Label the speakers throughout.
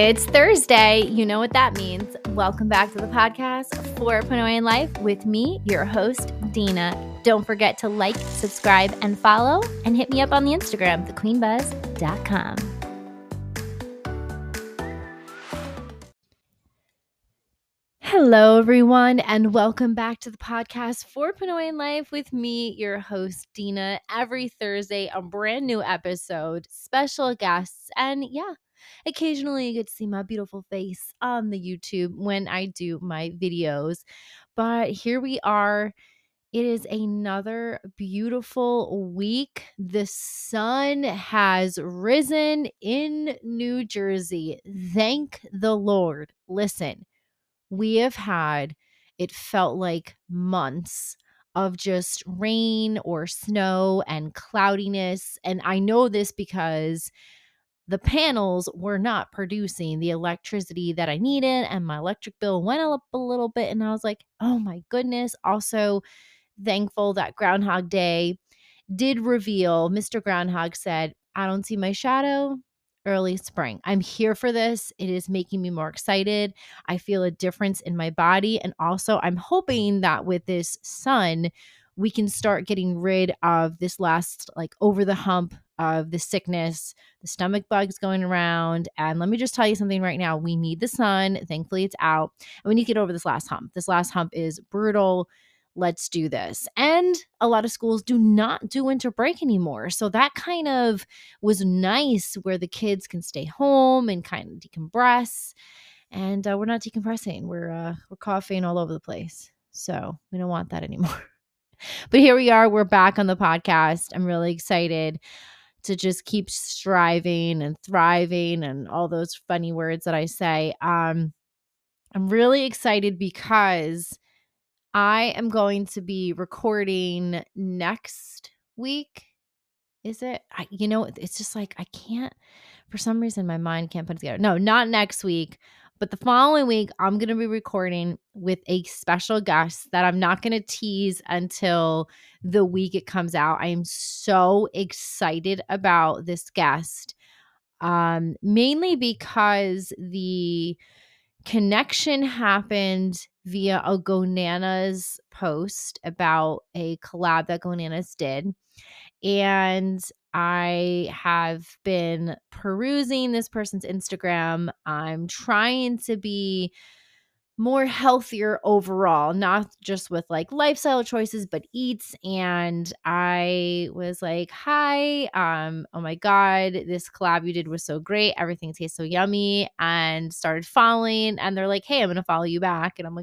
Speaker 1: It's Thursday. You know what that means. Welcome back to the podcast, 4.0 in Life, with me, your host, Dina. Don't forget to like, subscribe, and follow, and hit me up on the Instagram, thequeenbuzz.com. Hello, everyone, and welcome back to the podcast 4.0 in Life with me, your host, Dina. Every Thursday, a brand new episode, special guests, and occasionally you get to see my beautiful face on the YouTube when I do my videos. But here we are. It is another beautiful week. The sun has risen in New Jersey. Thank the Lord. Listen. We have had, it felt like months of just rain or snow and cloudiness. And I know this because the panels were not producing the electricity that I needed, and my electric bill went up a little bit. And I was like, oh my goodness. Also, thankful that Groundhog Day did reveal, Mr. Groundhog said, I don't see my shadow. Early spring. I'm here for this. It is making me more excited. I feel a difference in my body. And also, I'm hoping that with this sun, we can start getting rid of this last, like, over the hump of the sickness, the stomach bugs going around. And let me just tell you something right now. We need the sun. Thankfully, it's out. And we need to get over this last hump. This last hump is brutal. Let's do this. And a lot of schools do not do winter break anymore. So that kind of was nice, where the kids can stay home and kind of decompress. And we're not decompressing. We're coughing all over the place. So we don't want that anymore. But here we are. We're back on the podcast. I'm really excited to just keep striving and thriving and all those funny words that I say. I'm really excited because I am going to be recording next week. Is it? It's just like I can't, for some reason, my mind can't put it together. No, not next week, but the following week, I'm going to be recording with a special guest that I'm not going to tease until the week it comes out. I am so excited about this guest, mainly because the connection happened via a GoNanas post about a collab that GoNanas did. And I have been perusing this person's Instagram. I'm trying to be more healthier overall, not just with like lifestyle choices, but eats. And I was like, hi, oh my God, this collab you did was so great. Everything tastes so yummy, and started following. And they're like, hey, I'm going to follow you back. And I'm like,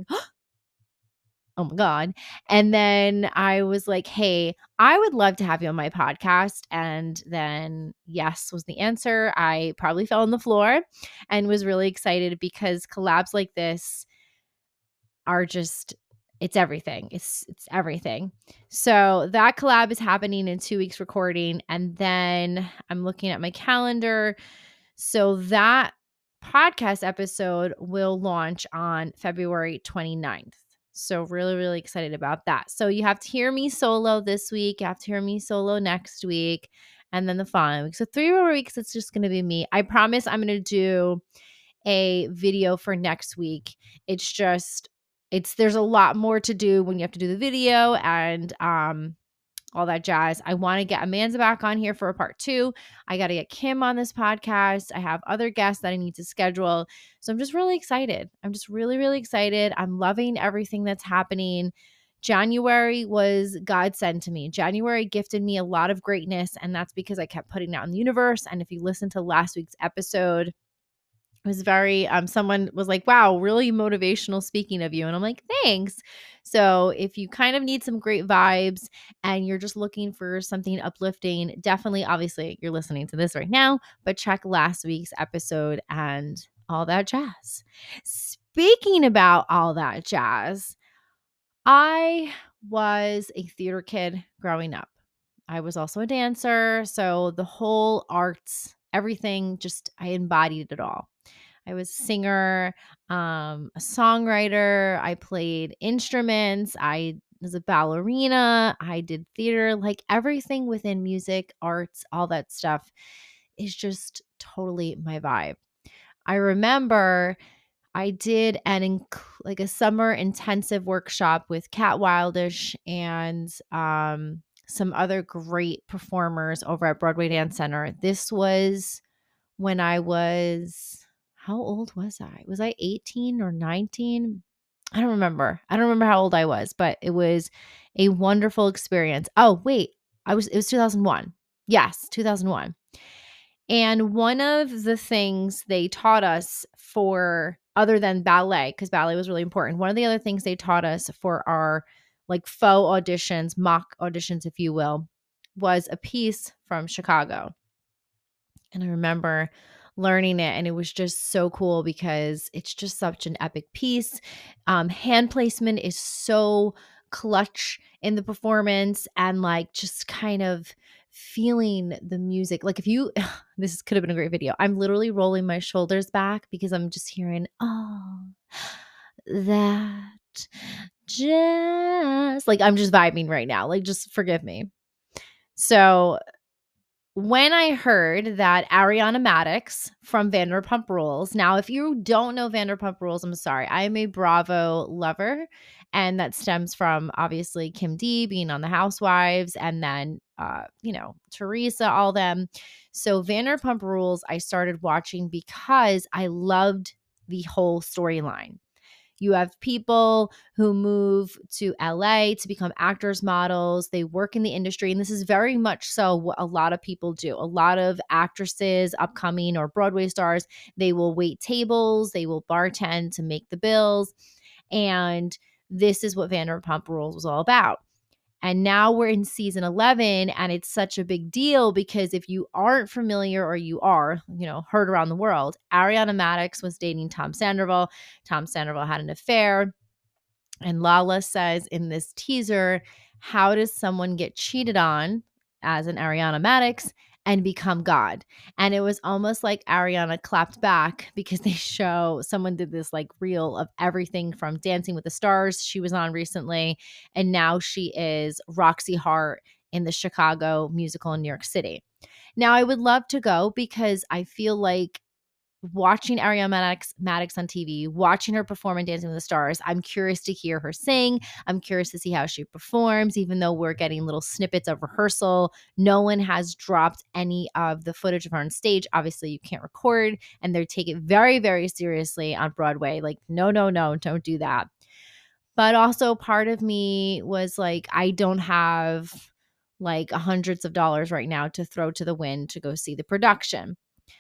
Speaker 1: oh my God. And then I was like, hey, I would love to have you on my podcast. And then yes was the answer. I probably fell on the floor and was really excited because collabs like this are just, it's everything. It's everything. So that collab is happening in 2 weeks recording. And then I'm looking at my calendar. So that podcast episode will launch on February 29th. So really, really excited about that. So you have to hear me solo this week. You have to hear me solo next week. And then the following week. So 3 more weeks, it's just going to be me. I promise I'm going to do a video for next week. It's just, there's a lot more to do when you have to do the video and all that jazz. I want to get Amanda back on here for a part 2. I got to get Kim on this podcast. I have other guests that I need to schedule. So I'm just really excited. I'm just really, really excited. I'm loving everything that's happening. January was God sent to me. January gifted me a lot of greatness, and that's because I kept putting it out in the universe. And if you listen to last week's episode, it was very, someone was like, wow, really motivational speaking of you. And I'm like, thanks. So if you kind of need some great vibes and you're just looking for something uplifting, definitely, obviously, you're listening to this right now, but check last week's episode and all that jazz. Speaking about all that jazz, I was a theater kid growing up. I was also a dancer. So the whole arts, everything, just I embodied it all. I was a singer, a songwriter. I played instruments. I was a ballerina. I did theater, like everything within music, arts, all that stuff is just totally my vibe. I remember I did like a summer intensive workshop with Cat Wildish and some other great performers over at Broadway Dance Center. This was when I was, how old was I? Was I 18 or 19? I don't remember. I don't remember how old I was, but it was a wonderful experience. Oh, wait. It was 2001. Yes, 2001. And one of the things they taught us for other than ballet, because ballet was really important, one of the other things they taught us for our like faux auditions, mock auditions, if you will, was a piece from Chicago. And I remember learning it, and it was just so cool because it's just such an epic piece. Hand placement is so clutch in the performance, and like just kind of feeling the music. Like if you, this could have been a great video. I'm literally rolling my shoulders back because I'm just hearing, oh, that jazz. Like I'm just vibing right now. Like just forgive me. So when I heard that Ariana Madix from Vanderpump Rules, now if you don't know Vanderpump Rules, I'm sorry, I am a Bravo lover, and that stems from obviously Kim D being on The Housewives, and then Teresa, all them. So Vanderpump Rules, I started watching because I loved the whole storyline. You have people who move to LA to become actors, models. They work in the industry. And this is very much so what a lot of people do. A lot of actresses, upcoming or Broadway stars, they will wait tables, they will bartend to make the bills. And this is what Vanderpump Rules was all about. And now we're in season 11, and it's such a big deal because if you aren't familiar, or you are, heard around the world, Ariana Madix was dating Tom Sandoval. Tom Sandoval had an affair. And Lala says in this teaser, how does someone get cheated on as an Ariana Madix and become God? And it was almost like Ariana clapped back because someone did this like reel of everything from Dancing with the Stars she was on recently. And now she is Roxy Hart in the Chicago musical in New York City. Now I would love to go because I feel like watching Ariana Madix on TV, watching her perform in Dancing with the Stars, I'm curious to hear her sing. I'm curious to see how she performs, even though we're getting little snippets of rehearsal. No one has dropped any of the footage of her on stage. Obviously, you can't record, and they take it very, very seriously on Broadway. Like, no, don't do that. But also part of me was like, I don't have like hundreds of dollars right now to throw to the wind to go see the production.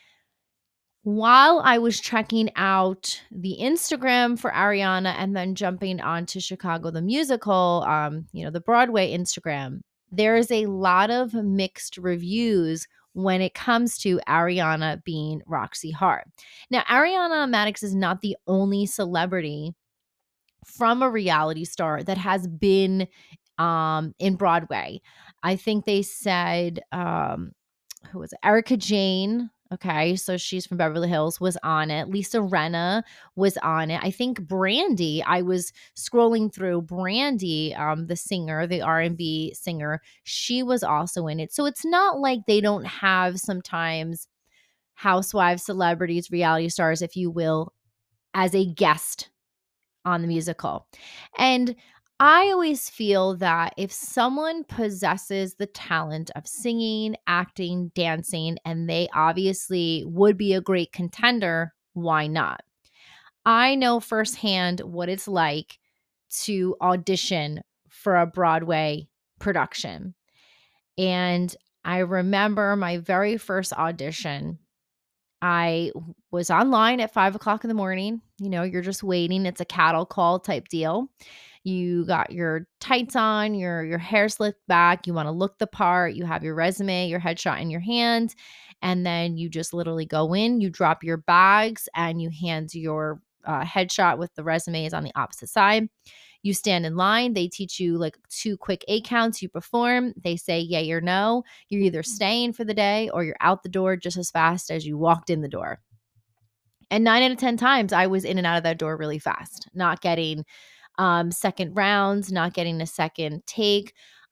Speaker 1: While I was checking out the Instagram for Ariana and then jumping onto Chicago the Musical, the Broadway Instagram, there is a lot of mixed reviews when it comes to Ariana being Roxy Hart. Now, Ariana Madix is not the only celebrity from a reality star that has been in Broadway. I think they said, who was it? Erica Jane. Okay, so she's from Beverly Hills, was on it. Lisa Rinna was on it. I think Brandy, I was scrolling through Brandy, the singer, the R&B singer, she was also in it. So it's not like they don't have sometimes housewives, celebrities, reality stars, if you will, as a guest on the musical. And I always feel that if someone possesses the talent of singing, acting, dancing, and they obviously would be a great contender, why not? I know firsthand what it's like to audition for a Broadway production. And I remember my very first audition. I was online at 5 o'clock in the morning. You're just waiting. It's a cattle call type deal. You got your tights on, your hair slicked back. You want to look the part. You have your resume, your headshot in your hand. And then you just literally go in, you drop your bags, and you hand your headshot with the resumes on the opposite side. You stand in line. They teach you like 2 quick 8 counts. You perform. They say yay or no. You're either staying for the day or you're out the door just as fast as you walked in the door. And 9 out of 10 times, I was in and out of that door really fast, not getting second rounds, not getting a second take.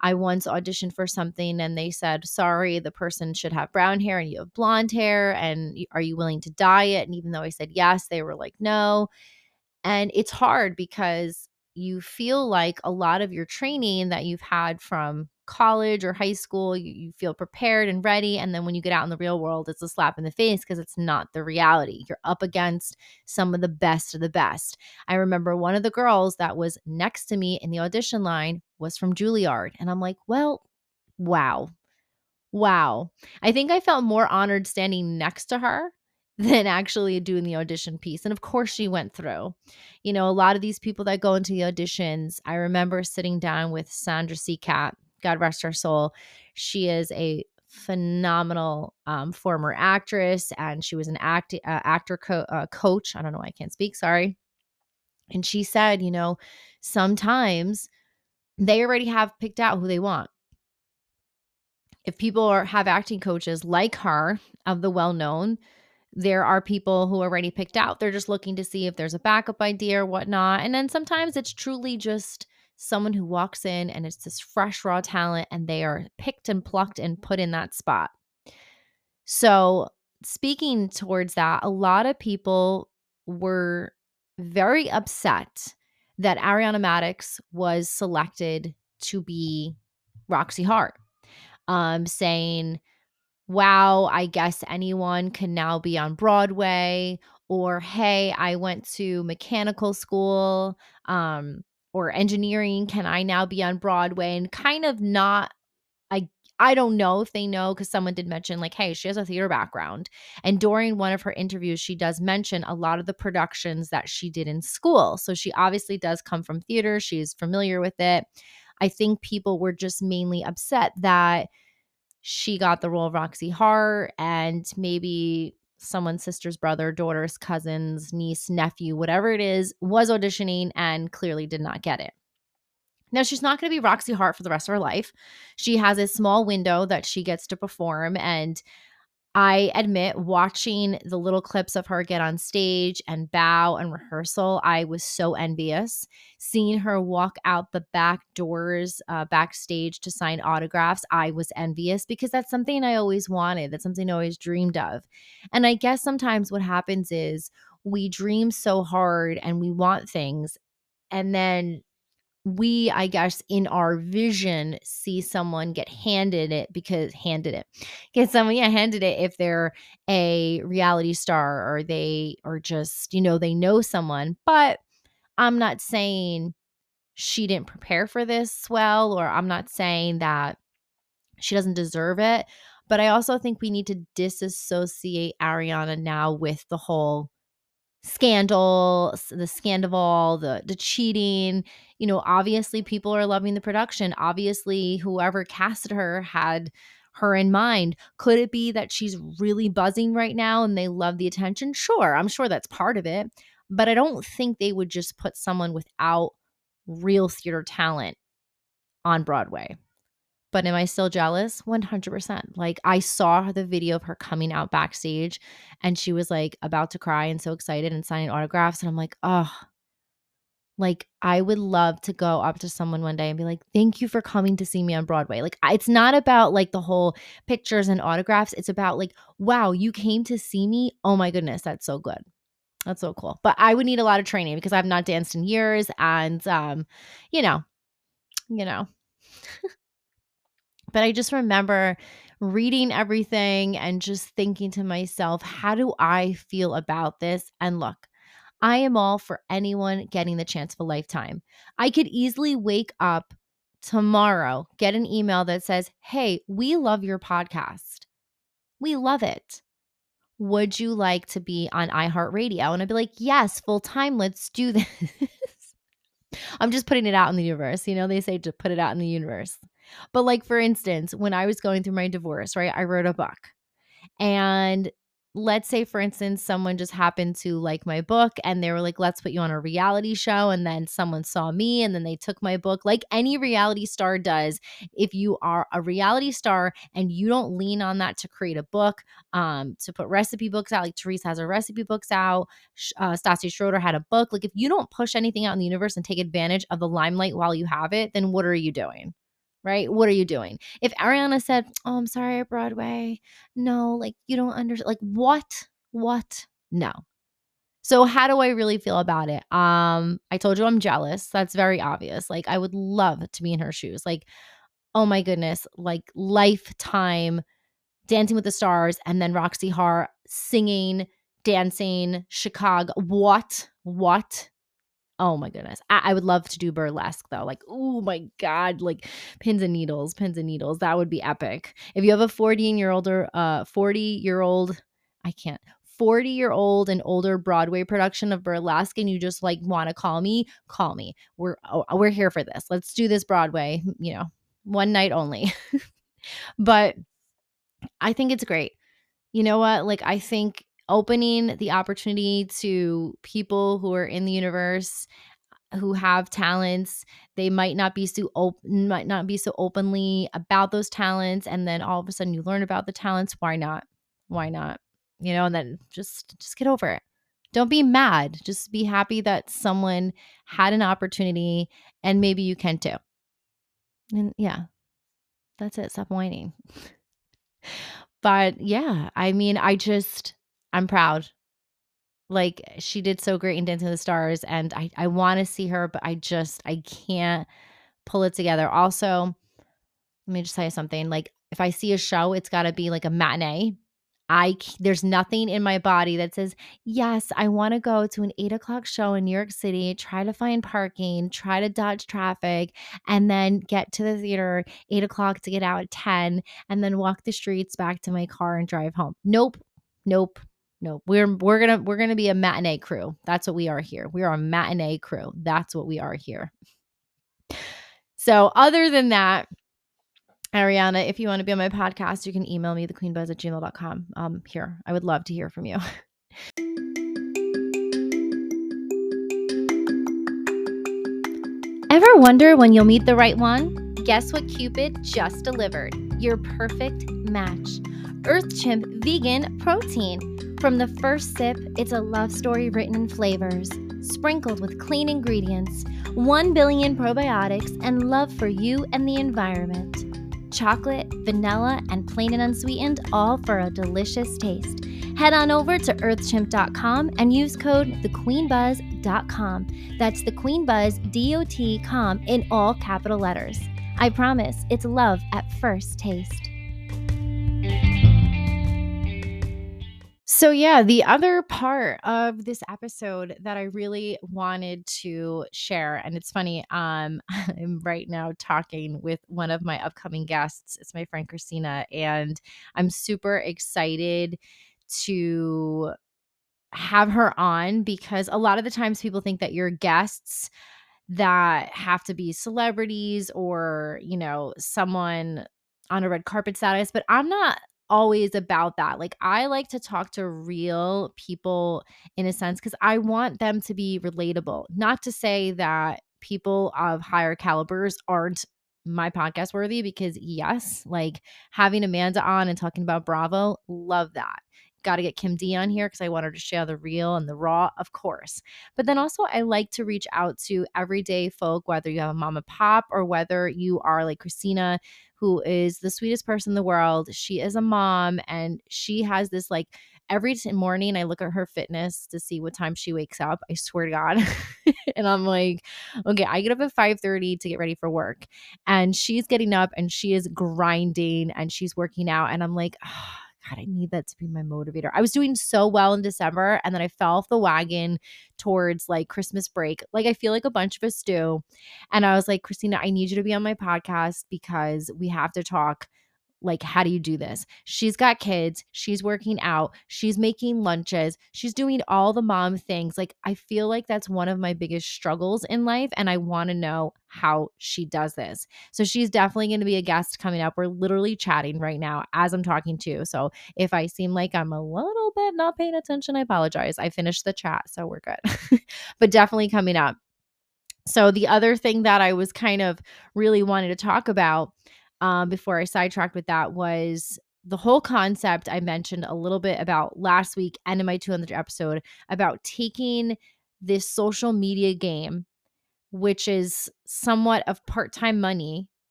Speaker 1: I once auditioned for something and they said, sorry, the person should have brown hair and you have blonde hair. And are you willing to dye it? And even though I said yes, they were like, no. And it's hard because you feel like a lot of your training that you've had from college or high school, you feel prepared and ready. And then when you get out in the real world, it's a slap in the face because it's not the reality. You're up against some of the best of the best. I remember one of the girls that was next to me in the audition line was from Juilliard. And I'm like, well, wow. Wow. I think I felt more honored standing next to her than actually doing the audition piece. And of course, she went through. A lot of these people that go into the auditions, I remember sitting down with Sandra Seacat, God rest her soul. She is a phenomenal former actress, and she was an actor coach. I don't know why I can't speak. Sorry. And she said, sometimes they already have picked out who they want. If people have acting coaches like her, of the well-known, there are people who are already picked out. They're just looking to see if there's a backup idea or whatnot. And then sometimes it's truly just someone who walks in and it's this fresh, raw talent and they are picked and plucked and put in that spot. So speaking towards that, a lot of people were very upset that Ariana Madix was selected to be Roxy Hart, saying, wow, I guess anyone can now be on Broadway, or hey, I went to mechanical school, or engineering. Can I now be on Broadway? And kind of not, I, I don't know if they know because someone did mention, like, hey, she has a theater background. And during one of her interviews, she does mention a lot of the productions that she did in school. So she obviously does come from theater. She's familiar with it. I think people were just mainly upset that she got the role of Roxy Hart and maybe someone's sister's brother, daughter's cousin's niece, nephew, whatever it is, was auditioning and clearly did not get it. Now, she's not going to be Roxy Hart for the rest of her life. She has a small window that she gets to perform, and I admit, watching the little clips of her get on stage and bow and rehearsal, I was so envious. Seeing her walk out the back doors backstage to sign autographs, I was envious because that's something I always wanted. That's something I always dreamed of. And I guess sometimes what happens is we dream so hard and we want things. And then we, I guess, in our vision, see someone get handed it if they're a reality star or they are just, they know someone. But I'm not saying she didn't prepare for this well, or I'm not saying that she doesn't deserve it. But I also think we need to disassociate Ariana now with the whole scandal, the scandal, the cheating. Obviously people are loving the production. Obviously whoever casted her had her in mind. Could it be that she's really buzzing right now and they love the attention? Sure, I'm sure that's part of it. But I don't think they would just put someone without real theater talent on Broadway. But am I still jealous? 100%. Like, I saw the video of her coming out backstage and she was like about to cry and so excited and signing autographs. And I'm like, oh, like, I would love to go up to someone one day and be like, thank you for coming to see me on Broadway. Like, it's not about like the whole pictures and autographs. It's about like, wow, you came to see me. Oh my goodness, that's so good. That's so cool. But I would need a lot of training because I've not danced in years. And, you know, you know. But I just remember reading everything and just thinking to myself, how do I feel about this? And look, I am all for anyone getting the chance of a lifetime. I could easily wake up tomorrow, get an email that says, hey, we love your podcast. We love it. Would you like to be on iHeartRadio? And I'd be like, yes, full time. Let's do this. I'm just putting it out in the universe. They say to put it out in the universe. But like, for instance, when I was going through my divorce, right, I wrote a book. And let's say, for instance, someone just happened to like my book and they were like, let's put you on a reality show. And then someone saw me and then they took my book, like any reality star does. If you are a reality star and you don't lean on that to create a book, to put recipe books out, like Therese has her recipe books out, Stassi Schroeder had a book. Like, if you don't push anything out in the universe and take advantage of the limelight while you have it, then what are you doing? right? What are you doing? If Ariana said, "Oh, I'm sorry at Broadway," no, like you don't understand. Like what? What? No. So how do I really feel about it? I told you I'm jealous. That's very obvious. Like I would love to be in her shoes. Like, oh my goodness, like lifetime Dancing with the Stars and then Roxy Hart singing, dancing, Chicago. What? What? Oh my goodness. I would love to do burlesque though. Like, oh my God, like pins and needles, pins and needles. That would be epic. If you have a 40-year-old or 40-year-old, I can't. 40-year-old and older Broadway production of burlesque and you just like want to call me, call me. We're here for this. Let's do this Broadway, one night only. But I think it's great. You know what? Like I think opening the opportunity to people who are in the universe who have talents, they might not be so openly about those talents, and then all of a sudden you learn about the talents. Why not? Why not? And then just get over it. Don't be mad. Just be happy that someone had an opportunity, and maybe you can too. And yeah, that's it. Stop whining. But yeah, I mean, I'm proud. Like she did so great in Dancing with the Stars, and I want to see her, but I can't pull it together. Also, let me just tell you something. Like if I see a show, it's got to be like a matinee. There's nothing in my body that says, yes, I want to go to an 8 o'clock show in New York City, try to find parking, try to dodge traffic, and then get to the theater 8 o'clock to get out at 10, and then walk the streets back to my car and drive home. Nope. Nope. Nope. We're gonna be a matinee crew. That's what we are here. We are a matinee crew. That's what we are here. So other than that, Ariana, if you want to be on my podcast, you can email me, thequeenbuzz@gmail.com. Here, I would love to hear from you. Ever wonder when you'll meet the right one? Guess what Cupid just delivered? Your perfect match. Earth Chimp Vegan Protein. From the first sip, it's a love story written in flavors, sprinkled with clean ingredients, 1 billion probiotics, and love for you and the environment. Chocolate, vanilla, and plain and unsweetened, all for a delicious taste. Head on over to earthchimp.com and use code thequeenbuzz.com. That's thequeenbuzz.com in all capital letters. I promise it's love at first taste. So yeah, the other part of this episode that I really wanted to share, and it's funny, I'm right now talking with one of my upcoming guests. It's my friend Christina, and I'm super excited to have her on because a lot of the times people think that your guests that have to be celebrities or, someone on a red carpet status, but I'm not always about that. Like I like to talk to real people in a sense because I want them to be relatable. Not to say that people of higher calibers aren't my podcast worthy because yes, like having Amanda on and talking about Bravo, love that. Got to get Kim D on here because I want her to share the real and the raw, of course. But then also, I like to reach out to everyday folk, whether you have a mom and pop or whether you are like Christina, who is the sweetest person in the world. She is a mom and she has this like every morning I look at her fitness to see what time she wakes up. I swear to God. And I'm like, okay, I get up at 5:30 to get ready for work. And she's getting up and she is grinding and she's working out. And I'm like, oh, God, I need that to be my motivator. I was doing so well in December and then I fell off the wagon towards like Christmas break. Like I feel like a bunch of us do. And I was like, Christina, I need you to be on my podcast because we have to talk. Like, how do you do this? She's got kids. She's working out. She's making lunches. She's doing all the mom things. Like, I feel like that's one of my biggest struggles in life. And I want to know how she does this. So she's definitely going to be a guest coming up. We're literally chatting right now as I'm talking to you. So if I seem like I'm a little bit not paying attention, I apologize. I finished the chat, so we're good. But definitely coming up. So the other thing that I was kind of really wanting to talk about before I sidetracked with that was the whole concept I mentioned a little bit about last week and in my 200th episode about taking this social media game, which is somewhat of part-time money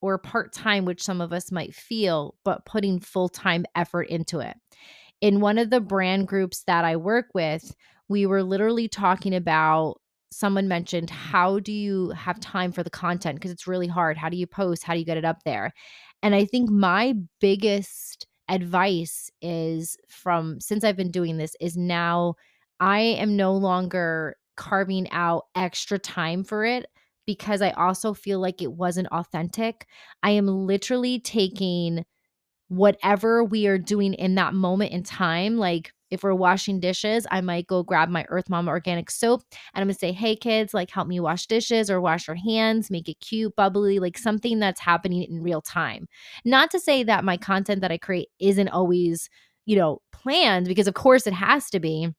Speaker 1: or part-time, which some of us might feel, but putting full-time effort into it. In one of the brand groups that I work with, we were literally talking about, someone mentioned, how do you have time for the content? Because it's really hard. How do you post? How do you get it up there? And I think my biggest advice is, from since I've been doing this, is now I am no longer carving out extra time for it because I also feel like it wasn't authentic. I am literally taking whatever we are doing in that moment in time. Like if we're washing dishes, I might go grab my Earth Mama organic soap and I'm gonna say, hey kids, like help me wash dishes or wash your hands, make it cute, bubbly, like something that's happening in real time. Not to say that my content that I create isn't always, planned, because of course it has to be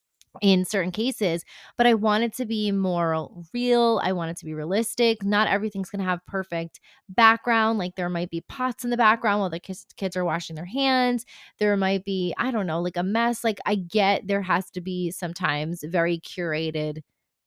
Speaker 1: in certain cases, but I want it to be more real. I want it to be realistic. Not everything's going to have perfect background. Like there might be pots in the background while the kids are washing their hands. There might be, I don't know, like a mess. Like I get there has to be sometimes very curated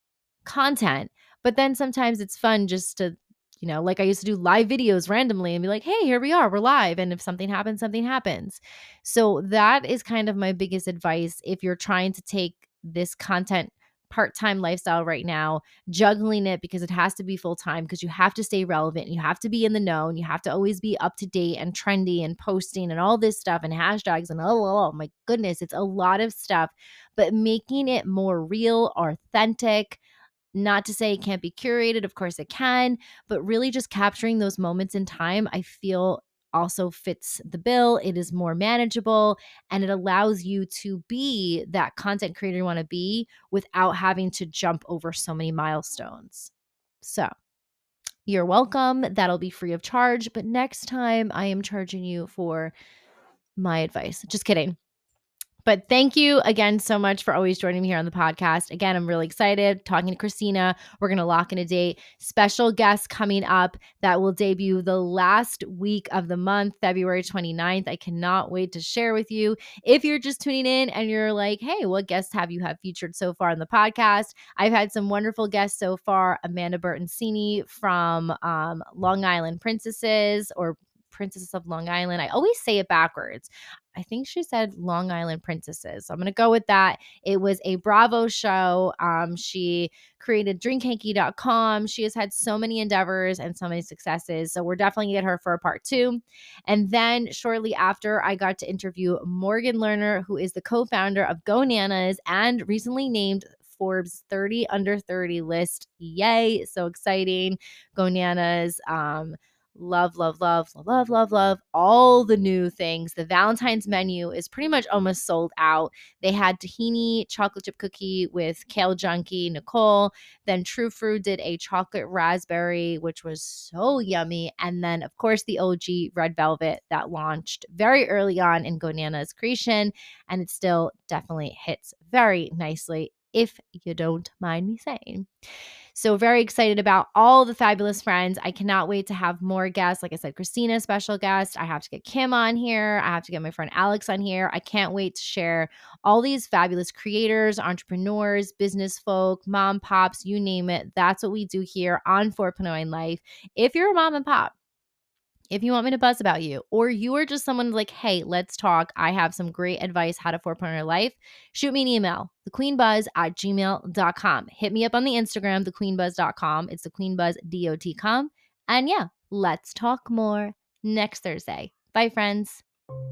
Speaker 1: content, but then sometimes it's fun just to, like I used to do live videos randomly and be like, hey, here we are, we're live. And if something happens, something happens. So that is kind of my biggest advice. If you're trying to take this content part-time lifestyle right now, juggling it because it has to be full-time, because you have to stay relevant, you have to be in the know, and you have to always be up to date and trendy and posting and all this stuff and hashtags and oh my goodness, it's a lot of stuff, but making it more real, authentic. Not to say it can't be curated, of course it can, but really just capturing those moments in time, I feel also fits the bill. It is more manageable and it allows you to be that content creator you want to be without having to jump over so many milestones. So, you're welcome. That'll be free of charge, but next time I am charging you for my advice. Just kidding. But thank you again so much for always joining me here on the podcast. Again, I'm really excited talking to Christina. We're going to lock in a date. Special guest coming up that will debut the last week of the month, February 29th. I cannot wait to share with you. If you're just tuning in and you're like, hey, what guests have you featured so far on the podcast? I've had some wonderful guests so far. Amanda Bertoncini from Long Island Princesses, or Princesses of Long Island. I always say it backwards. I think she said Long Island Princesses. So I'm going to go with that. It was a Bravo show. She created drinkhanky.com. She has had so many endeavors and so many successes. So we're definitely going to get her for a part 2. And then shortly after, I got to interview Morgan Lerner, who is the co-founder of GoNanas and recently named Forbes 30 under 30 list. Yay. So exciting. GoNanas. Love all the new things. The Valentine's menu is pretty much almost sold out. They had tahini chocolate chip cookie with kale junkie Nicole. Then True Fruit did a chocolate raspberry, which was so yummy. And then, of course, the OG red velvet that launched very early on in GoNanas creation. And it still definitely hits very nicely, if you don't mind me saying. So very excited about all the fabulous friends. I cannot wait to have more guests. Like I said, Christina, special guest. I have to get Kim on here. I have to get my friend Alex on here. I can't wait to share all these fabulous creators, entrepreneurs, business folk, mom, pops, you name it. That's what we do here on 4.0 Life. If you're a mom and pop, if you want me to buzz about you, or you are just someone like, hey, let's talk, I have some great advice how to 4.0 life, shoot me an email, thequeenbuzz@gmail.com. Hit me up on the Instagram, thequeenbuzz.com. It's thequeenbuzz.com. And yeah, let's talk more next Thursday. Bye, friends.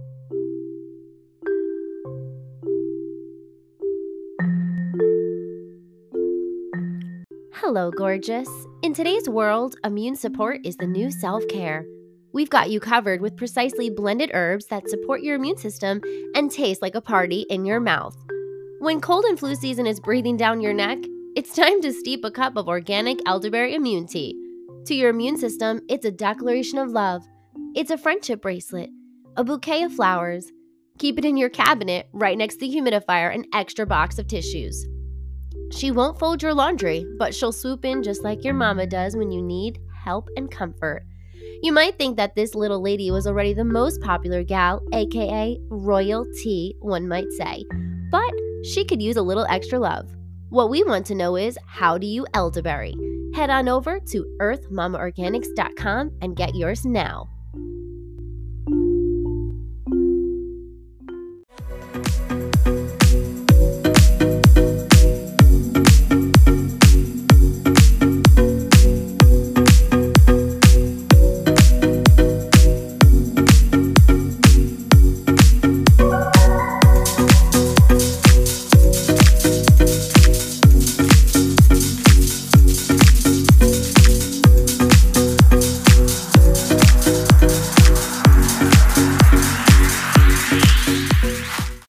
Speaker 1: Hello, gorgeous. In today's world, immune support is the new self-care. We've got you covered with precisely blended herbs that support your immune system and taste like a party in your mouth. When cold and flu season is breathing down your neck, it's time to steep a cup of organic elderberry immune tea. To your immune system, it's a declaration of love. It's a friendship bracelet, a bouquet of flowers. Keep it in your cabinet right next to the humidifier, an extra box of tissues. She won't fold your laundry, but she'll swoop in just like your mama does when you need help and comfort. You might think that this little lady was already the most popular gal, aka royalty, one might say, but she could use a little extra love. What we want to know is, how do you elderberry? Head on over to earthmamaorganics.com and get yours now.